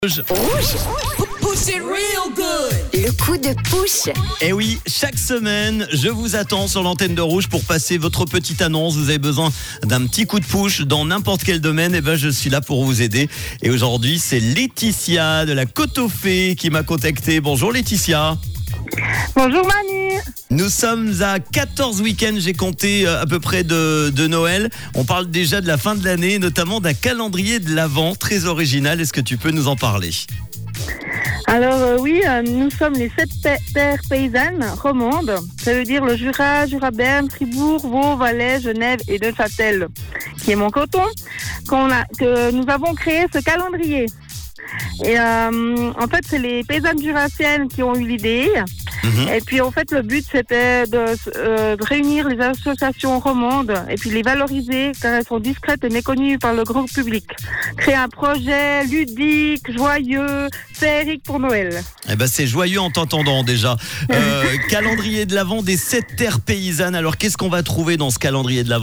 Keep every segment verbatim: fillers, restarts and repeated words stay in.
Rouge. Push it real good. Le coup de push. Et oui, chaque semaine, je vous attends sur l'antenne de Rouge pour passer votre petite annonce. Vous avez besoin d'un petit coup de push dans n'importe quel domaine. Et ben, je suis là pour vous aider. Et aujourd'hui, c'est Laetitia de la Côte aux Fées qui m'a contacté. Bonjour Laetitia. Bonjour Manu. Nous sommes à quatorze week-ends, j'ai compté à peu près de, de Noël. On parle déjà de la fin de l'année, notamment d'un calendrier de l'Avent très original. Est-ce que tu peux nous en parler ? Alors euh, oui, euh, nous sommes les sept terres paysannes romandes. Ça veut dire le Jura, Jura-Berne, Fribourg, Vaud, Valais, Genève et Neuchâtel, qui est mon canton, qu'on a, que nous avons créé ce calendrier. Et euh, en fait, c'est les paysannes jurassiennes qui ont eu l'idée. Mmh. Et puis en fait, le but c'était de, euh, de réunir les associations romandes et puis les valoriser car elles sont discrètes et méconnues par le grand public. Créer un projet ludique, joyeux, féerique pour Noël. Eh ben c'est joyeux en t'entendant déjà. Euh, calendrier de l'Avent des sept terres paysannes. Alors qu'est-ce qu'on va trouver dans ce calendrier de l'Avent ?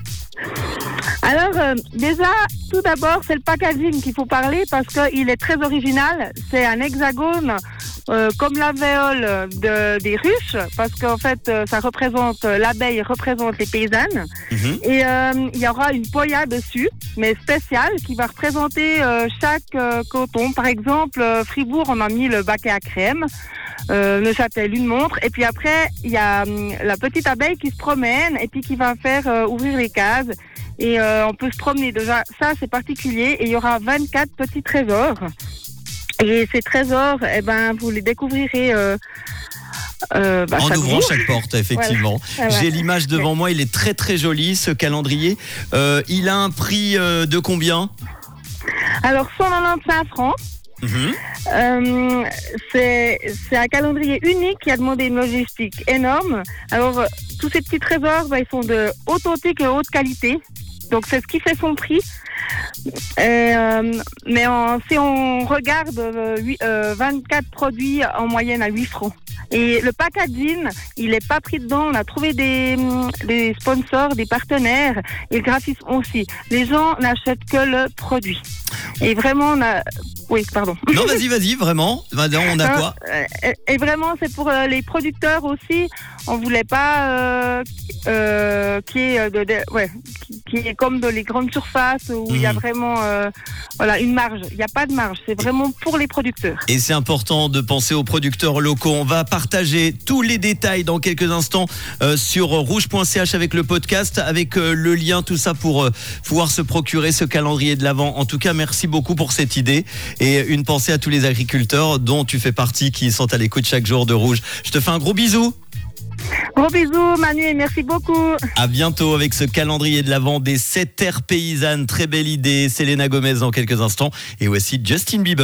Alors euh, déjà, tout d'abord, c'est le packaging qu'il faut parler parce qu'il est très original. C'est un hexagone euh, comme l'alvéole de, des ruches parce qu'en fait, euh, ça représente l'abeille, représente les paysannes. Mmh. Et euh, il y aura une poya dessus, mais spéciale, qui va représenter euh, chaque euh, canton. Par exemple, euh, Fribourg, on a mis le baquet à crème. Euh, Neuchâtel, une montre, et puis après il y a hum, la petite abeille qui se promène et puis qui va faire euh, ouvrir les cases et euh, on peut se promener déjà, ça c'est particulier, et il y aura vingt-quatre petits trésors et ces trésors, eh ben, vous les découvrirez euh, euh, bah, en ouvrant jour. chaque porte, effectivement. Voilà. J'ai l'image devant moi, il est très très joli ce calendrier. Euh, il a un prix euh, de combien ? Alors cent quatre-vingt-quinze francs. Mmh. Euh, c'est, c'est un calendrier unique qui a demandé une logistique énorme. Alors, euh, tous ces petits trésors, bah, ils sont de authentique et haute qualité. Donc, c'est ce qui fait son prix. Et, euh, mais en, si on regarde euh, euh, vingt-quatre produits en moyenne à huit francs. Et le packaging, il n'est pas pris dedans. On a trouvé des, des sponsors, des partenaires et le graphisme aussi. Les gens n'achètent que le produit. Et vraiment, on a... Oui, pardon. Non, vas-y, vas-y, vraiment. Maintenant, on a quoi ? Et vraiment, c'est pour les producteurs aussi. On voulait pas euh, euh, qui est de, de ouais, qui, qui est comme dans les grandes surfaces où il mmh. y a vraiment euh, voilà une marge. Il n'y a pas de marge. C'est vraiment pour les producteurs. Et c'est important de penser aux producteurs locaux. On va partager tous les détails dans quelques instants euh, sur rouge point c h avec le podcast, avec euh, le lien, tout ça pour euh, pouvoir se procurer ce calendrier de l'Avent. En tout cas, merci beaucoup pour cette idée. Et une pensée à tous les agriculteurs dont tu fais partie, qui sont à l'écoute chaque jour de Rouge. Je te fais un gros bisou. Gros bisous Manu et merci beaucoup. À bientôt avec ce calendrier de l'Avent des sept terres paysannes. Très belle idée. Selena Gomez dans quelques instants. Et voici Justin Bieber.